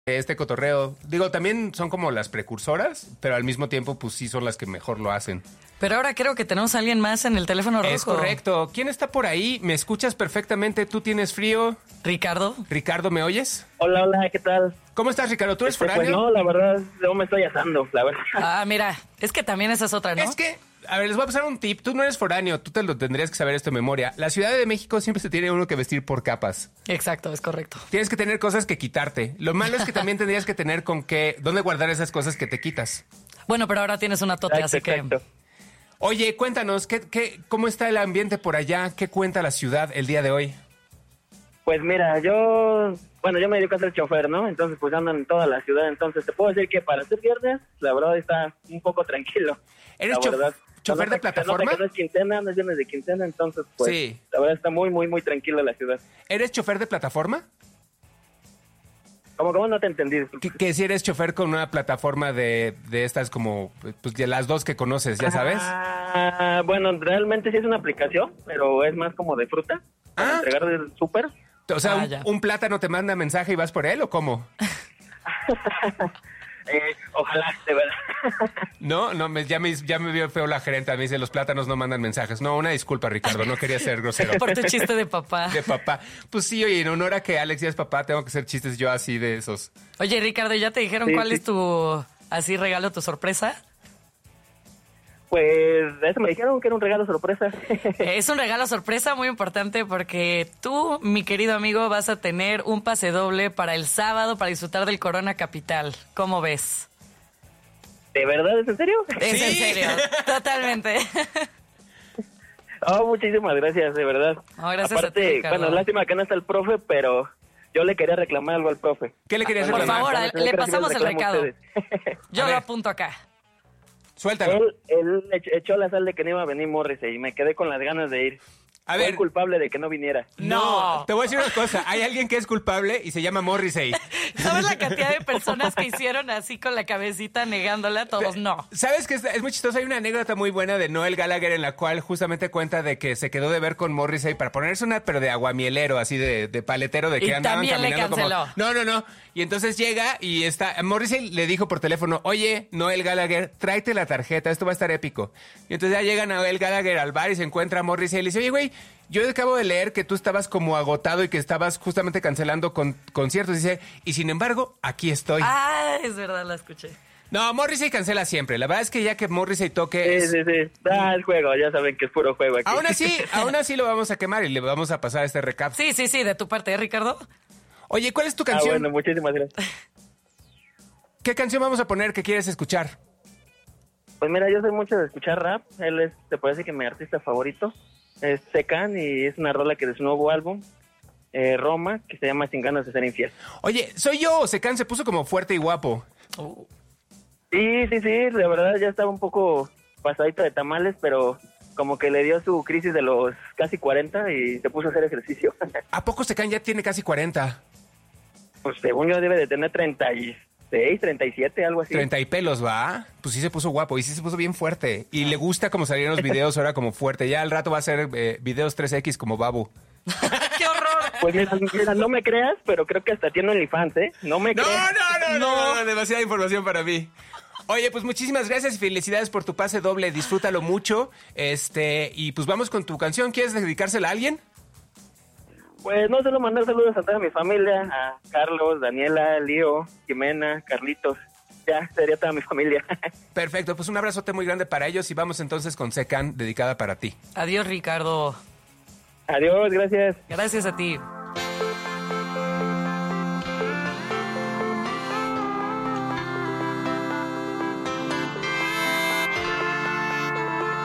este cotorreo. Digo, también son como las precursoras, pero al mismo tiempo, pues sí son las que mejor lo hacen. Pero ahora creo que tenemos a alguien más en el teléfono rojo. Es correcto. ¿Quién está por ahí? ¿Me escuchas perfectamente? ¿Tú tienes frío? Ricardo. Ricardo, ¿me oyes? Hola, hola, ¿qué tal? ¿Cómo estás, Ricardo? ¿Tú eres Pues foráneo? no, la verdad, yo me estoy asando, la verdad. Ah, mira, es que también esa es otra, ¿no? Es que, a ver, les voy a pasar un tip. Tú no eres foráneo, tú te lo tendrías que saber esto de memoria. La Ciudad de México siempre se tiene uno que vestir por capas. Exacto, es correcto. Tienes que tener cosas que quitarte. Lo malo es que también tendrías que tener con qué, dónde guardar esas cosas que te quitas. Bueno, pero ahora tienes una tote, así que... Exacto. Oye, cuéntanos, ¿cómo está el ambiente por allá? ¿Qué cuenta la ciudad el día de hoy? Pues mira, yo me dedico a ser chofer, ¿no? Entonces, pues ando en toda la ciudad. Entonces, te puedo decir que para ser viernes, la verdad está un poco tranquilo. ¿Eres la verdad. chofer de plataforma? No es quincena, no es viernes de quincena, entonces, pues, Sí. la verdad está muy, muy, muy tranquila la ciudad. ¿Eres chofer de plataforma? ¿Cómo no te entendí? Que si eres chofer con una plataforma de estas como, pues de las dos que conoces, ¿ya sabes? Bueno, realmente sí es una aplicación, pero es más como de fruta, para entregar del súper. O sea, ya. un plátano te manda mensaje y vas por él, ¿o cómo? Ojalá, de verdad. No, ya me vio feo la gerente. Me dice, los plátanos no mandan mensajes. No, una disculpa, Ricardo, no quería ser grosero. Por tu chiste de papá. De papá. Pues sí, oye, en honor a que Alex ya es papá, tengo que hacer chistes yo así de esos. Oye, Ricardo, ¿ya te dijeron Sí, cuál sí. es tu, así, regalo, tu sorpresa? Pues eso me dijeron que era un regalo sorpresa. Es un regalo sorpresa muy importante porque tú, mi querido amigo, vas a tener un pase doble para el sábado para disfrutar del Corona Capital. ¿Cómo ves? ¿De verdad? ¿Es en serio? Es Sí. en serio, totalmente. Oh, muchísimas gracias, de verdad. Oh, gracias a Aparte, ti, Ricardo. bueno, lástima que no está el profe, pero yo le quería reclamar algo al profe. ¿Qué le querías Por reclamar? favor, Van a tener le que recibir pasamos el reclamo recado. ustedes. Yo A lo ver. apunto acá. Suéltalo. Él echó la sal de que no iba a venir Morrissey y me quedé con las ganas de ir. A Fue ver. el culpable de que no viniera. No. Te voy a decir una cosa. Hay alguien que es culpable y se llama Morrissey. ¿Sabes la cantidad de personas que hicieron así con la cabecita negándola? Todos no. ¿Sabes qué? Es muy chistoso. Hay una anécdota muy buena de Noel Gallagher en la cual justamente cuenta de que se quedó de ver con Morrissey para ponerse una, pero de aguamielero, así de paletero, de que Y andaban también le caminando como... canceló. No. Y entonces llega y Morrissey le dijo por teléfono, oye, Noel Gallagher, tráete la tarjeta, esto va a estar épico. Y entonces ya llega Noel Gallagher al bar y se encuentra a Morrissey y le dice, oye, güey, yo acabo de leer que tú estabas como agotado y que estabas justamente cancelando conciertos. Dice, y sin embargo, aquí estoy. Ah, es verdad, la escuché. No, Morrissey cancela siempre. La verdad es que ya que Morrissey toque... Sí. El juego, ya saben que es puro juego aquí. Aún así lo vamos a quemar y le vamos a pasar este recap. Sí, de tu parte, ¿eh, Ricardo? Oye, ¿cuál es tu canción? Bueno, muchísimas gracias. ¿Qué canción vamos a poner que quieres escuchar? Pues mira, yo soy mucho de escuchar rap. Él es, te puede decir que mi artista favorito es Secan y es una rola que de su nuevo álbum, Roma, que se llama Sin ganas de ser infiel. Oye, ¿soy yo o Secan se puso como fuerte y guapo? Sí, la verdad ya estaba un poco pasadito de tamales, pero como que le dio su crisis de los casi 40 y se puso a hacer ejercicio. ¿A poco Secan ya tiene casi 40? Pues según yo debe de tener 36, 37, algo así. 30 y pelos, ¿va? Pues sí se puso guapo y sí se puso bien fuerte. Y le gusta como salían los videos ahora como fuerte. Ya al rato va a hacer videos 3X como Babu. ¡Qué horror! Pues mira, no me creas, pero creo que hasta tiene OnlyFans, ¿eh? No me No, creas. no, demasiada información para mí. Oye, pues muchísimas gracias y felicidades por tu pase doble. Disfrútalo mucho. Y pues vamos con tu canción. ¿Quieres dedicársela a alguien? Pues no solo mandar saludos a toda mi familia, a Carlos, Daniela, Lío, Jimena, Carlitos. Ya, sería toda mi familia. Perfecto, pues un abrazote muy grande para ellos y vamos entonces con Secan, dedicada para ti. Adiós, Ricardo. Adiós, gracias. Gracias a ti.